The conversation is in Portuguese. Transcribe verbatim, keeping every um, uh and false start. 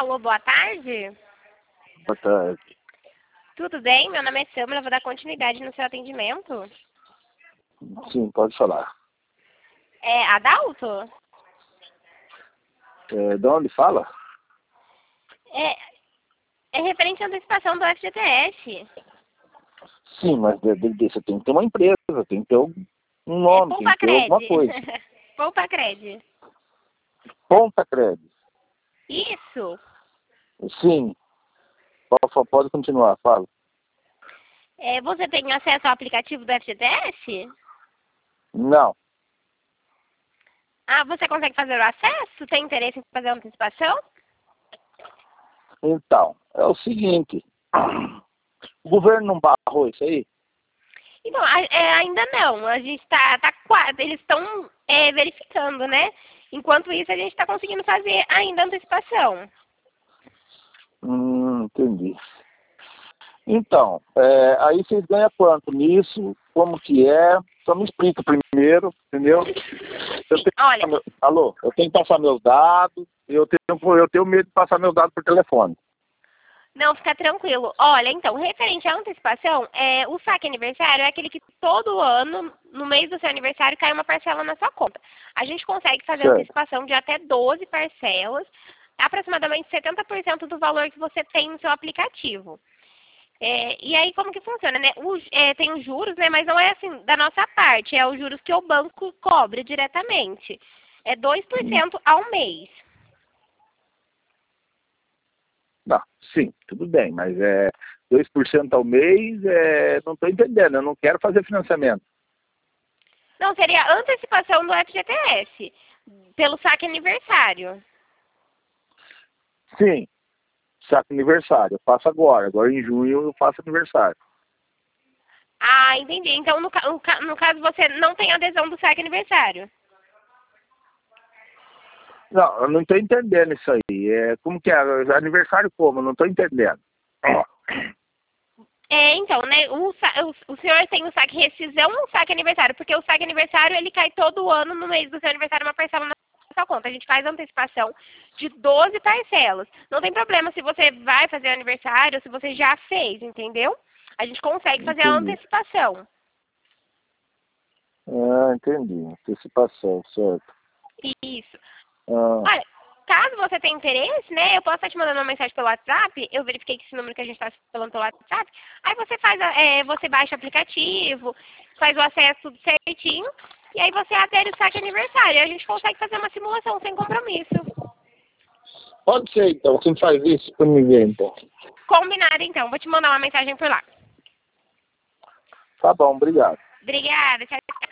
Alô, boa tarde. Boa tarde. Tudo bem? Meu nome é Samara, eu vou dar continuidade no seu atendimento. Sim, pode falar. É Adalto? É, de onde fala? É, é referente à antecipação do F G T S. Sim, mas de, de, de, você tem que ter uma empresa, tem que ter um um É nome, tem Poupa que ter alguma Cred. coisa. Poupa Cred. Ponta Crédito. Isso. Sim. Pode, pode continuar, fala. É, você tem acesso ao aplicativo do F G T S? Não. Ah, você consegue fazer o acesso? Tem interesse em fazer a antecipação? Então, é o seguinte. O governo não barrou isso aí? Então, a- é, ainda não. A gente está tá, quase. Eles estão é, verificando, né? Enquanto isso, a gente está conseguindo fazer ainda a antecipação. Hum, entendi. Então, é, aí vocês ganham quanto nisso? Como que é? Só me explica primeiro, entendeu? Eu tenho, Olha, alô, eu tenho que passar meus dados, eu tenho, eu tenho medo de passar meus dados por telefone. não, fica tranquilo. Olha, então, referente à antecipação, é, o saque aniversário é aquele que todo ano, no mês do seu aniversário, cai uma parcela na sua conta. A gente consegue fazer Certo. antecipação de até doze parcelas, aproximadamente setenta por cento do valor que você tem no seu aplicativo. É, e aí, como que funciona, né? O, é, tem os juros, né? Mas não é assim da nossa parte, é os juros que o banco cobra diretamente. É dois por Hum. cento ao mês. Não, sim, tudo bem, mas é dois por cento ao mês, é, não estou entendendo, eu não quero fazer financiamento. Não, seria a antecipação do F G T S, pelo saque aniversário. Sim, saco aniversário, eu faço agora, agora em junho eu faço aniversário. Ah, entendi. Então, no, ca- no ca- no caso, você não tem adesão do saque aniversário. Não, eu não estou entendendo isso aí, é, como que é, aniversário como, eu não estou entendendo. É, então, né, o, sa- o, o senhor tem o saque rescisão ou o saque aniversário? Porque o saque aniversário, ele cai todo ano no mês do seu aniversário, uma parcela na sua conta. A gente faz a antecipação de doze parcelas. Não tem problema se você vai fazer o aniversário ou se você já fez, entendeu? A gente consegue fazer a Entendi. antecipação. Ah, entendi, antecipação, certo. Isso. Ah, Olha, caso você tenha interesse, né, eu posso estar te mandando uma mensagem pelo WhatsApp, eu verifiquei que esse número que a gente está falando pelo WhatsApp, aí você faz, a- é, você baixa o aplicativo, faz o acesso tudo certinho, e aí você adere o saque aniversário, e a gente consegue fazer uma simulação sem compromisso. pode ser então, você faz isso para me ver então. Combinado então, vou te mandar uma mensagem por lá. Tá bom, obrigado. Obrigada, tchau, tchau.